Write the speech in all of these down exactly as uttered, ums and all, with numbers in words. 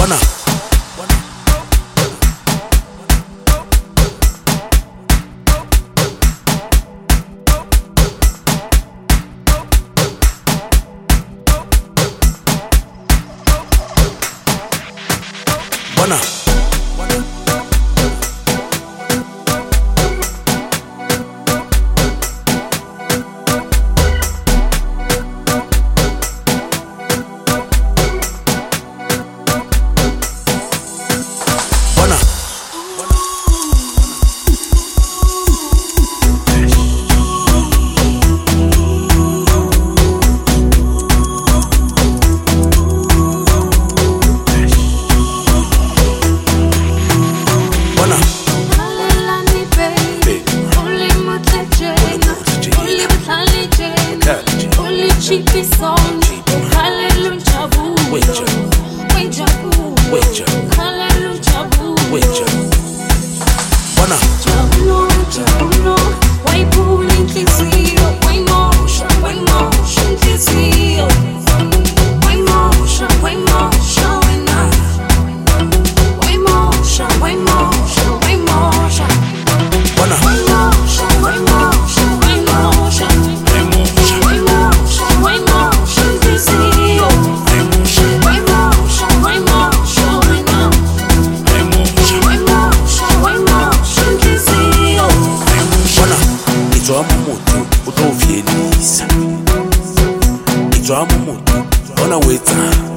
Bona. Bona. Ijwamu mutu, ona weta.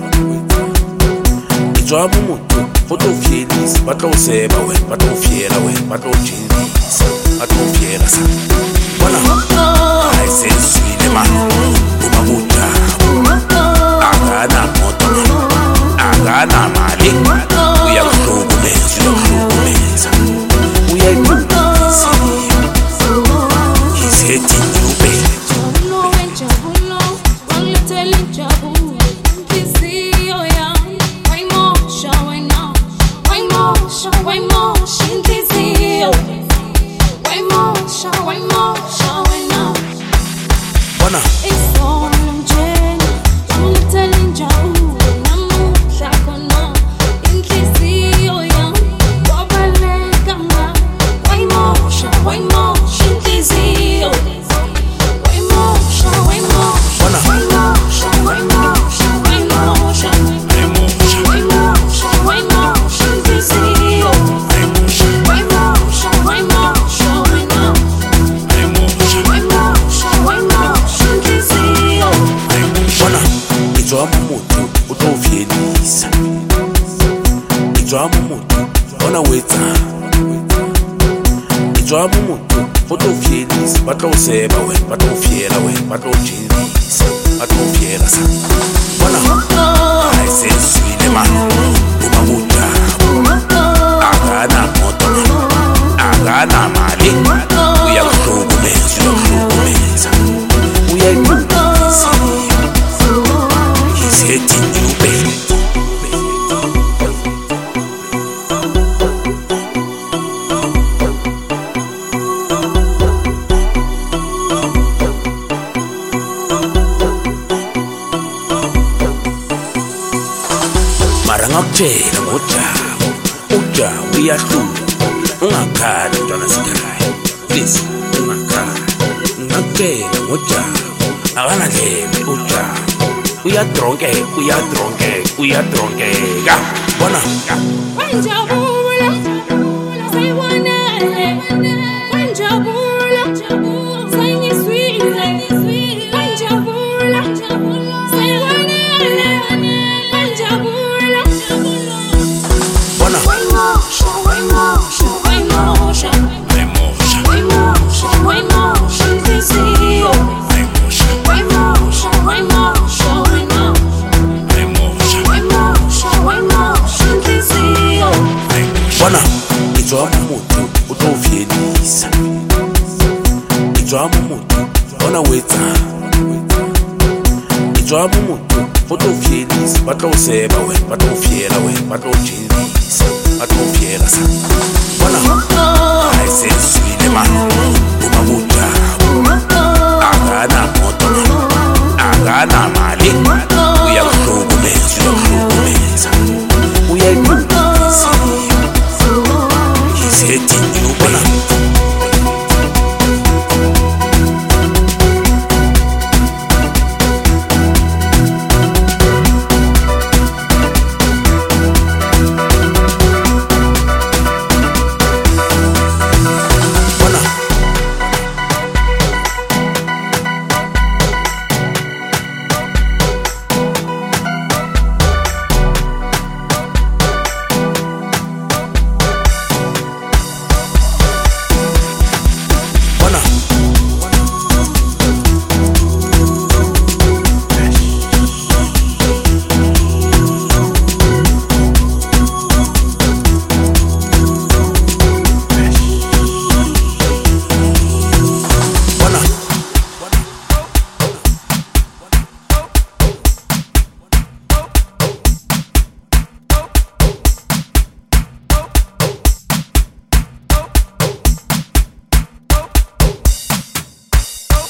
Ijwamu mutu, foto fielis, bato seba we, bato fiera we, bato jindis, bato fiera sa. Bona, I say sweet man, uma muta. Agana moto, agana mali. We are global men's, we are global men's. We are global men's. He's hating you, baby. Ijwamu mutu, utofielisa. Ijwamu mutu, ona weta. Ijwamu mutu, fotofielisa. Bato seba we, bato fiera we, bato jindis, bato fiera sa. Bona, I say sweet man, uma muta. Agana moto, agana mali. We are global men's, we are global men's. We are global men's. He's hating you, baby. Marangakutshela ngojawo, ujawo uyahlula. Ungakhali mntwana sikhaya, please ungakhali. Ngakutshela ngojawo, akanadlebe ujawo. Uyadronke, uyadronke, uyadronkeka. Bona. Wanjabula, sayibonele. Wanjabula, sayingiswile. Wanjabula, sayibonele. Wanjabula. Bona. Waymosha, waymosha, waymosha. Waymosha. Waymosha, waymosha, inhliziyo. Waymosha. Waymosha, waymosha, Bona, ijwamu mutu, utofielisa. Ijwamu mutu, ona weta. Ijwamu mutu, fotofielisa. Bato seba we, bato fiera we, bato jindis, bato fiera sa. Bona, I say sweet man, uma muta. Agana moto, agana mali. We are global men's, we are global men's. We are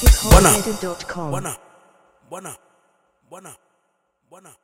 bwana hiphopmade dot com. bwana bwana bwana bwana